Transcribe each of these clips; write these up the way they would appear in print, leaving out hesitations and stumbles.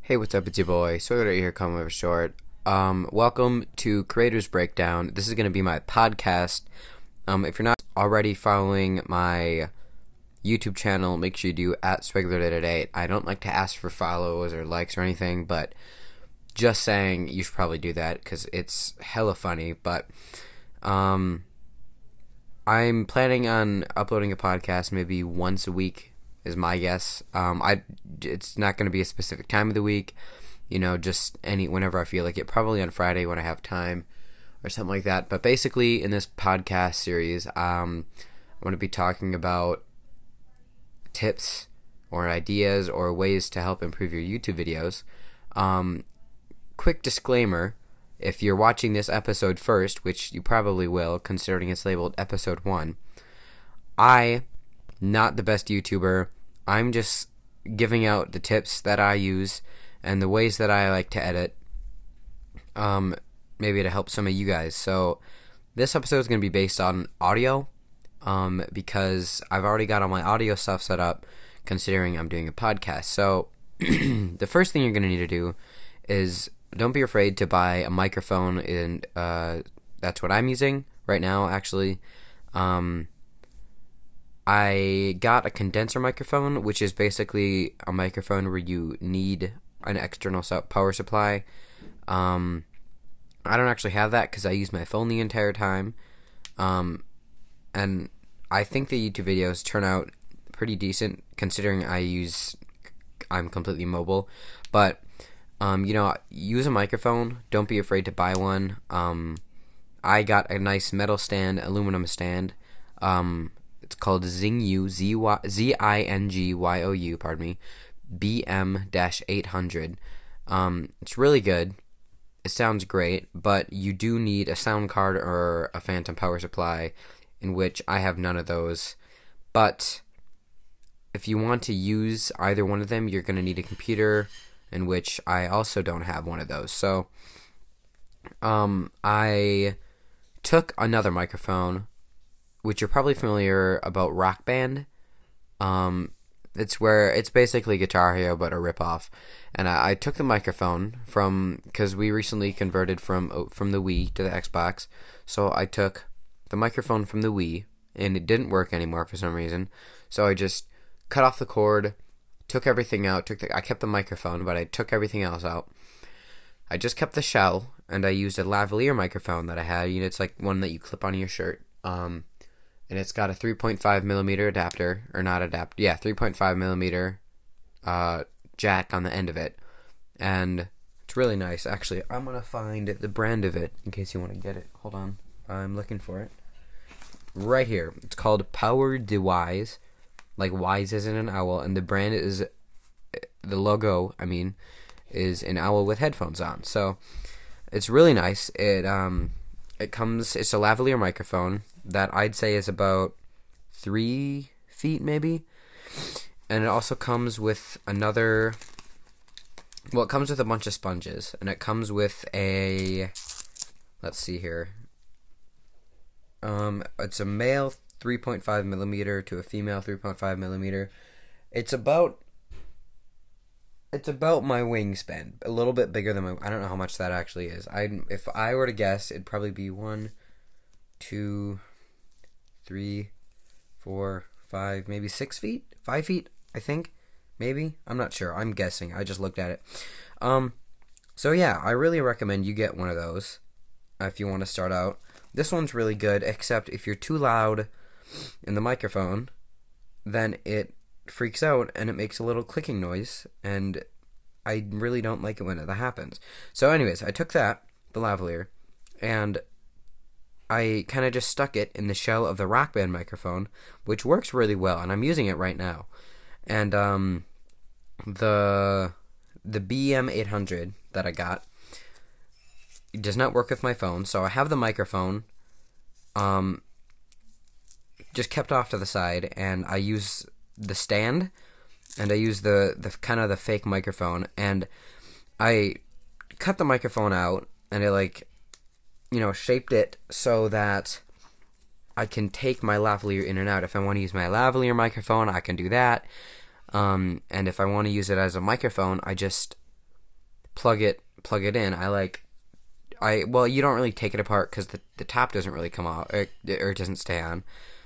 Hey, what's up? It's your boy, Swigger here, coming over short. Welcome to Creators Breakdown. This is going to be my podcast. If you're not already following my YouTube channel, make sure you do at Swigler888. I don't like to ask for follows or likes or anything, but just saying you should probably do that because it's hella funny. But I'm planning on uploading a podcast maybe once a week is my guess. It's not going to be a specific time of the week, just whenever I feel like it. Probably on Friday when I have time, or something like that. But basically, in this podcast series, I'm going to be talking about tips or ideas or ways to help improve your YouTube videos. Quick disclaimer: if you're watching this episode first, which you probably will, considering it's labeled episode 1, not the best YouTuber. I'm just giving out the tips that I use and the ways that I like to edit, maybe to help some of you guys. So this episode is going to be based on audio, because I've already got all my audio stuff set up, considering I'm doing a podcast. So the first thing you're going to need to do is don't be afraid to buy a microphone, and that's what I'm using right now, actually. I got a condenser microphone, which is basically a microphone where you need an external power supply. I don't actually have that because I use my phone the entire time. And I think the YouTube videos turn out pretty decent considering I'm completely mobile. But, use a microphone. Don't be afraid to buy one. I got a nice metal stand, aluminum stand. It's called Zingyu, Zingyu, BM-800. It's really good. It sounds great, but you do need a sound card or a phantom power supply, in which I have none of those. But if you want to use either one of them, you're going to need a computer, in which I also don't have one of those. So I took another microphone, which you're probably familiar about, Rock Band. It's basically Guitar Hero but a ripoff. And I took the microphone because we recently converted from the Wii to the Xbox. So I took the microphone from the Wii, and it didn't work anymore for some reason. So I just cut off the cord, took everything out. I kept the microphone, but I took everything else out. I just kept the shell, and I used a lavalier microphone that I had. It's like one that you clip on your shirt. And it's got a 3.5 millimeter adapter, or not adapter, 3.5 millimeter jack on the end of it. And it's really nice. Actually, I'm going to find the brand of it in case you want to get it. Hold on. I'm looking for it. Right here. It's called Power DeWise, like wise as in an owl, and the brand is, the logo, is an owl with headphones on. So, it's really nice. It's a lavalier microphone that I'd say is about 3 feet maybe, and it also comes with it comes with a bunch of sponges, and it comes with let's see here, it's a male 3.5 millimeter to a female 3.5 millimeter. It's about my wingspan, a little bit bigger than I don't know how much that actually is. If I were to guess, it'd probably be 1, 2, 3, 4, 5, maybe 6 feet? 5 feet, I think. Maybe? I'm not sure. I'm guessing. I just looked at it. So yeah, I really recommend you get one of those if you want to start out. This one's really good, except if you're too loud in the microphone, then it freaks out and it makes a little clicking noise, and I really don't like it when that happens. So anyways, I took the lavalier, and I kind of just stuck it in the shell of the Rock Band microphone, which works really well, and I'm using it right now. And the BM-800 that I got, it does not work with my phone, so I have the microphone just kept off to the side, and I use the stand, and I use the kind of the fake microphone, and I cut the microphone out, and I shaped it so that I can take my lavalier in and out. If I want to use my lavalier microphone, I can do that. And if I want to use it as a microphone, I just plug it in, well, you don't really take it apart because the top doesn't really come off, or it doesn't stay on.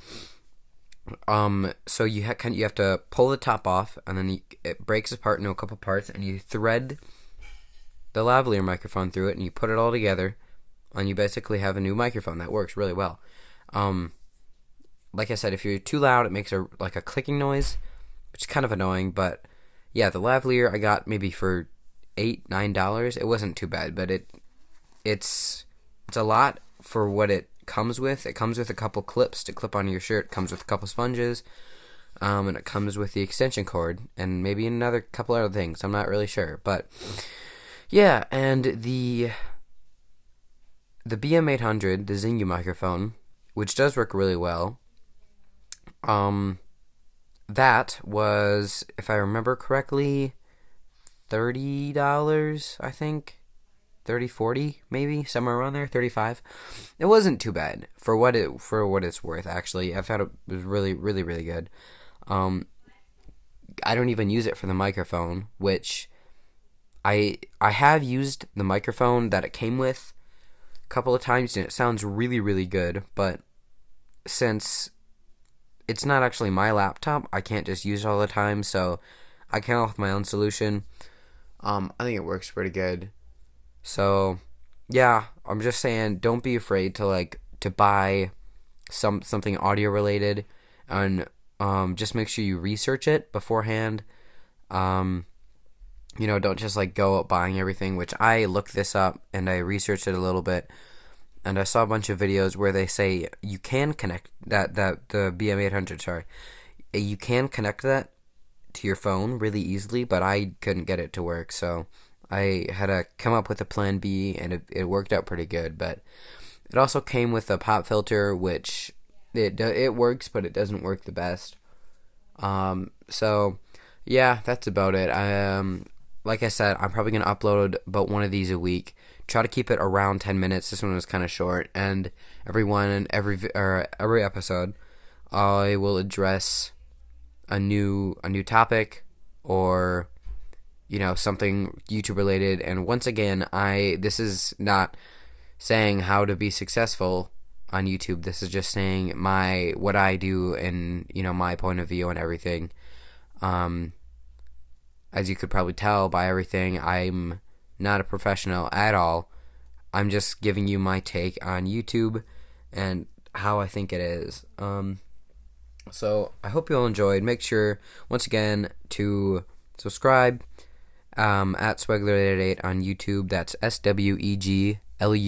So you have to pull the top off, and then it breaks apart into a couple parts, and you thread the lavalier microphone through it, and you put it all together, and you basically have a new microphone that works really well. Like I said, if you're too loud, it makes a clicking noise, which is kind of annoying. But yeah, the lavalier I got maybe for $8-9. It wasn't too bad, but it's a lot for what it comes with. It comes with a couple clips to clip onto your shirt. It comes with a couple sponges, and it comes with the extension cord and maybe another couple other things. I'm not really sure, but yeah. And the BM800, the Zingu microphone, which does work really well. That was, if I remember correctly, $30, I think. 30, 40, maybe somewhere around there, 35. It wasn't too bad for what it's worth. Actually, I thought it was really, really, really good. I don't even use it for the microphone, which I have used the microphone that it came with a couple of times, and it sounds really, really good. But since it's not actually my laptop, I can't just use it all the time. So I came up with my own solution. I think it works pretty good. So, yeah, I'm just saying, don't be afraid to buy something audio related, and just make sure you research it beforehand. Don't just go out buying everything, which I looked this up and I researched it a little bit, and I saw a bunch of videos where they say you can connect the BM800, sorry, you can connect that to your phone really easily, but I couldn't get it to work, so I had to come up with a plan B, and it worked out pretty good. But it also came with a pop filter, which it works, but it doesn't work the best. So yeah, that's about it. Like I said, I'm probably gonna upload about one of these a week. Try to keep it around 10 minutes. This one was kind of short, and every episode, I will address a new topic, or something YouTube related. And once again, this is not saying how to be successful on YouTube. This is just saying what I do and my point of view and everything. As you could probably tell by everything, I'm not a professional at all. I'm just giving you my take on YouTube and how I think it is. So I hope you all enjoyed. Make sure, once again, to subscribe at Swegglerd88 on YouTube. That's SWEGLURD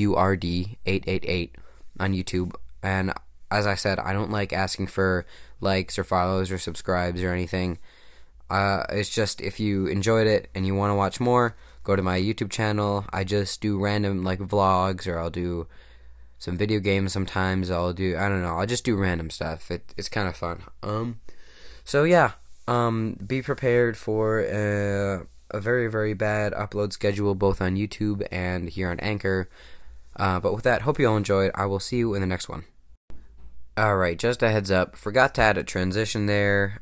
888 on YouTube. And as I said, I don't like asking for likes or follows or subscribes or anything. It's just, if you enjoyed it and you want to watch more, go to my YouTube channel. I just do random vlogs, or I'll do some video games sometimes. I'll just do random stuff. It's kind of fun. So yeah, be prepared for a very, very bad upload schedule, both on YouTube and here on Anchor. But with that, hope you all enjoyed. I will see you in the next one. Alright, just a heads up. Forgot to add a transition there.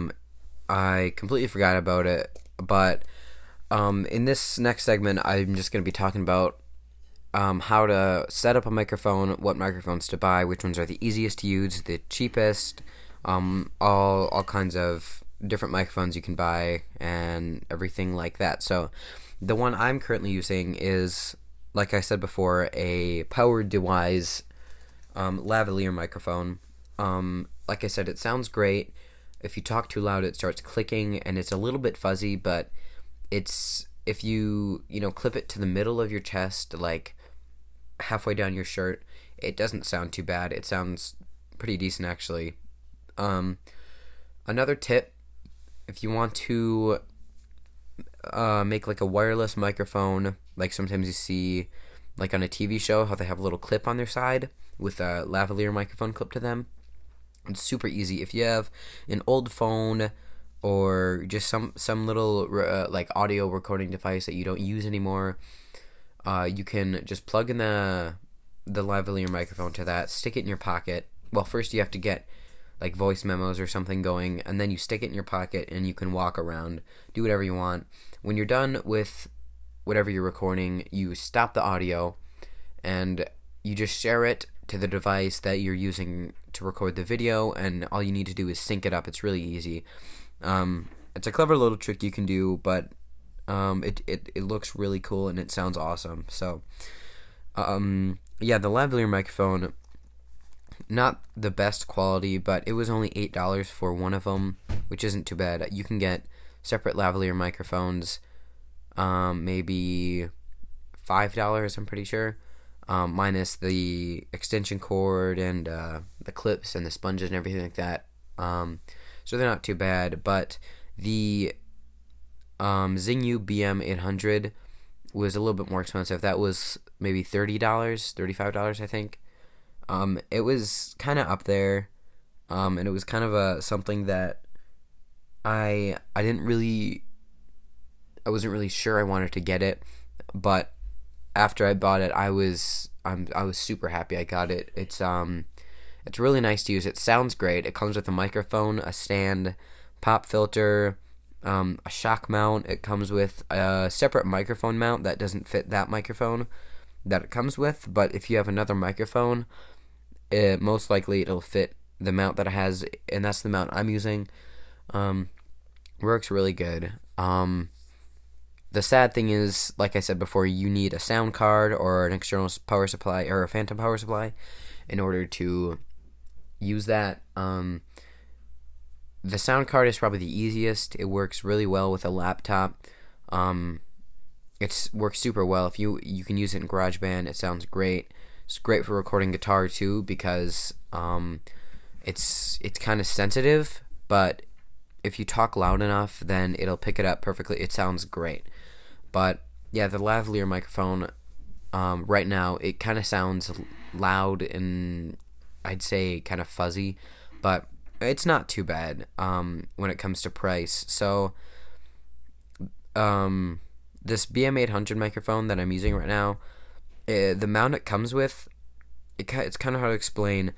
I completely forgot about it. But in this next segment, I'm just going to be talking about how to set up a microphone, what microphones to buy, which ones are the easiest to use, the cheapest, all kinds of different microphones you can buy, and everything like that. So the one I'm currently using is, like I said before, a Power Dewise lavalier microphone. Like I said, it sounds great. If you talk too loud, it starts clicking, and it's a little bit fuzzy, but if you clip it to the middle of your chest, like halfway down your shirt, it doesn't sound too bad. It sounds pretty decent, actually. Another tip, if you want to make a wireless microphone, like sometimes you see on a TV show how they have a little clip on their side with a lavalier microphone clipped to them. It's super easy. If you have an old phone or just some little audio recording device that you don't use anymore, you can just plug in the lavalier microphone to that, stick it in your pocket. Well, first you have to get voice memos or something going, and then you stick it in your pocket and you can walk around, do whatever you want. When you're done with whatever you're recording, you stop the audio and you just share it to the device that you're using to record the video, and all you need to do is sync it up. It's really easy. It's a clever little trick you can do, but it looks really cool and it sounds awesome. So yeah, the lavalier microphone, not the best quality, but it was only $8 for one of them, which isn't too bad. You can get separate lavalier microphones, maybe $5, I'm pretty sure, minus the extension cord and the clips and the sponges and everything like that. So they're not too bad, but the Zingyou BM800 was a little bit more expensive. That was maybe $30, $35, I think. It was kind of up there, and it was kind of something that I wasn't really sure I wanted to get it, but after I bought it, I was super happy I got it. It's really nice to use. It sounds great. It comes with a microphone, a stand, pop filter, a shock mount. It comes with a separate microphone mount that doesn't fit that microphone that it comes with, but if you have another microphone, most likely it'll fit the mount that it has, and that's the mount I'm using. Works really good. The sad thing is, like I said before, you need a sound card or an external power supply or a phantom power supply in order to use that. The sound card is probably the easiest. It works really well with a laptop. It works super well. If you can use it in GarageBand, it sounds great. It's great for recording guitar too, because it's kind of sensitive, but if you talk loud enough, then it'll pick it up perfectly. It sounds great. But yeah, the lavalier microphone, right now, it kind of sounds loud and I'd say kind of fuzzy, but it's not too bad when it comes to price. So this BM800 microphone that I'm using right now, the mount it comes with, it's kind of hard to explain.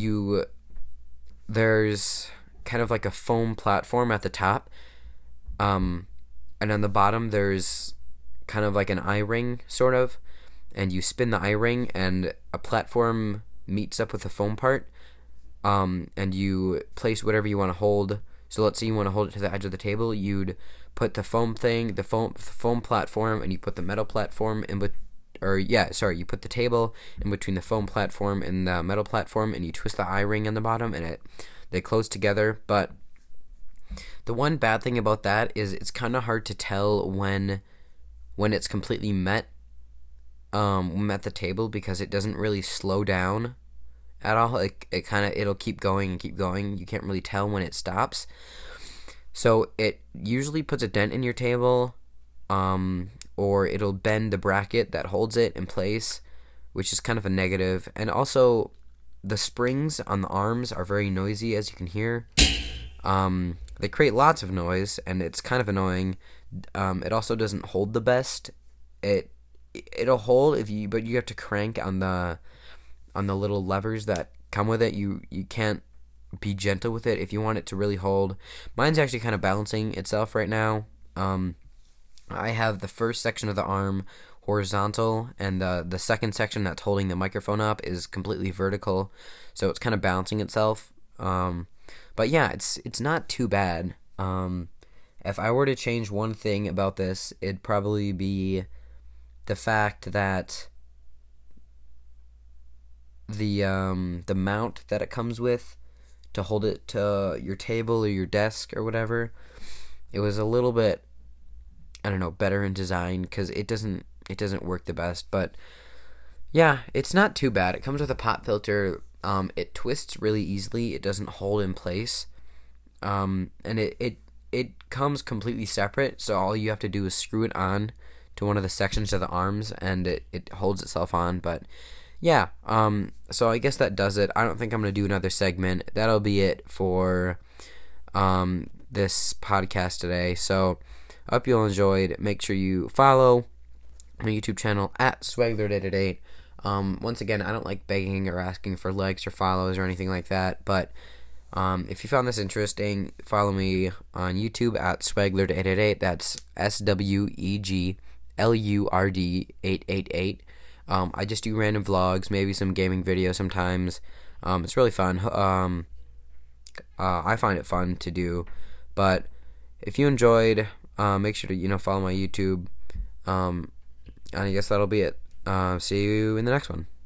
There's kind of like a foam platform at the top, and on the bottom there's kind of like an eye-ring, sort of, and you spin the eye-ring and a platform meets up with the foam part, and you place whatever you want to hold. So let's say you want to hold it to the edge of the table, you'd put the foam platform, and you put the metal platform you put the table in between the foam platform and the metal platform, and you twist the eye-ring on the bottom, and they close together. But the one bad thing about that is it's kind of hard to tell when it's completely met the table, because it doesn't really slow down at all. It'll keep going and keep going. You can't really tell when it stops. So it usually puts a dent in your table, or it'll bend the bracket that holds it in place, which is kind of a negative. And also, the springs on the arms are very noisy, as you can hear. They create lots of noise, and it's kind of annoying. It also doesn't hold the best. It'll hold but you have to crank on the little levers that come with it. You can't be gentle with it if you want it to really hold. Mine's actually kind of balancing itself right now. I have the first section of the arm horizontal, and the second section that's holding the microphone up is completely vertical, so it's kind of balancing itself. But yeah, it's not too bad. If I were to change one thing about this, it'd probably be the fact that the mount that it comes with to hold it to your table or your desk or whatever, it was a little bit, I don't know, better in design, because it doesn't work the best. But yeah, it's not too bad. It comes with a pop filter. It twists really easily. It doesn't hold in place, and it comes completely separate. So all you have to do is screw it on to one of the sections of the arms, and it holds itself on. But yeah, so I guess that does it. I don't think I'm gonna do another segment. That'll be it for this podcast today. So I hope you all enjoyed. Make sure you follow my YouTube channel at Swagler888. Once again, I don't like begging or asking for likes or follows or anything like that, but if you found this interesting, follow me on YouTube at Swagler888. That's SWEGLER888. LURD888. I just do random vlogs, maybe some gaming videos sometimes. It's really fun. I find it fun to do. But if you enjoyed, make sure to follow my YouTube. And I guess that'll be it. See you in the next one.